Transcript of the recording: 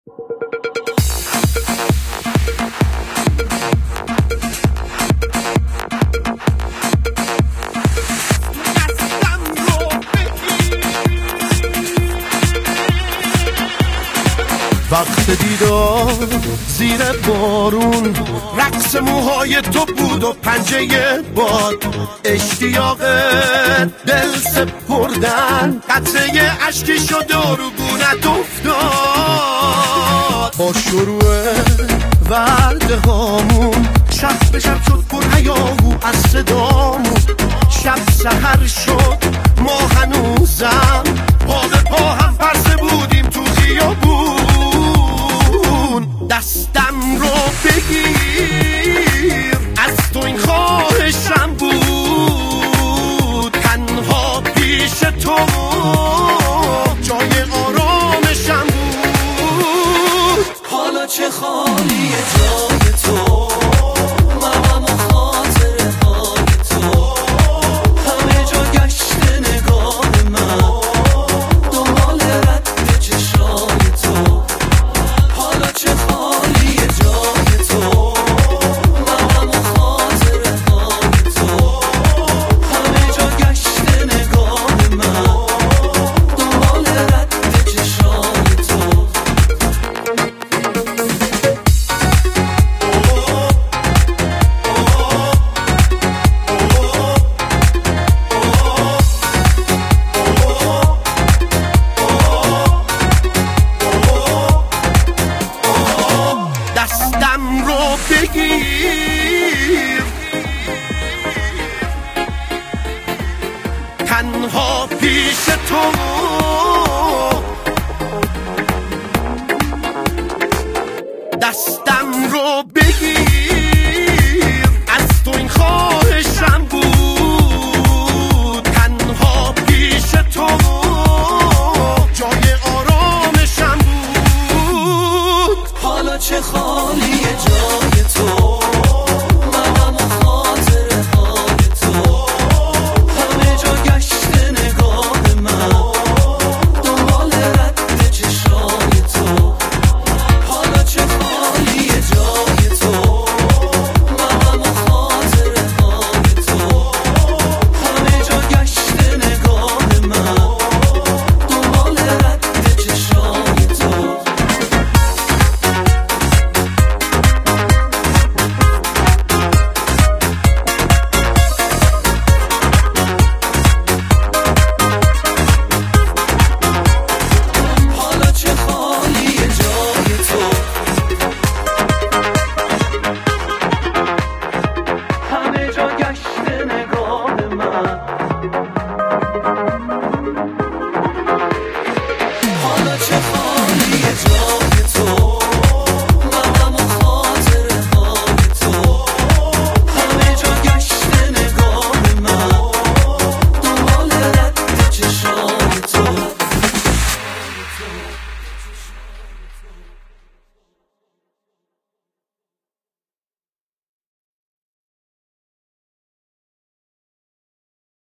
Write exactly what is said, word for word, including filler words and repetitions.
وقت دیدار زیر بارون، رقص موهای تو بود و پنجه باد، اشتیاق دل سپردن، قطره اشکی شد و رو گونت افتاد. با شروع ورده هامون شب به شب شد پر هیاهو از صدامون، شب سحر شد ما هنوزم پا به پا هم پرسه بودیم تو خیابون. دستم رو بگیر از تو این خواهشم بود، تنها پیش تو جای آرامشم بود. حالا چه خالیه جای تو، مهم و خاطره های تو، همه جا گشت نگاه من دنبال رد چشای تو. حالا چه خالیه جای تو، مهم و خاطره های تو، همه جا گشت نگاه من دنبال رد چشای تو. دستم رو بگیر تنها پیش تو دستم رو بگیر از تو این خواهشم بود، تنها پیش تو جای آرامشم بود. حالا چه خواهی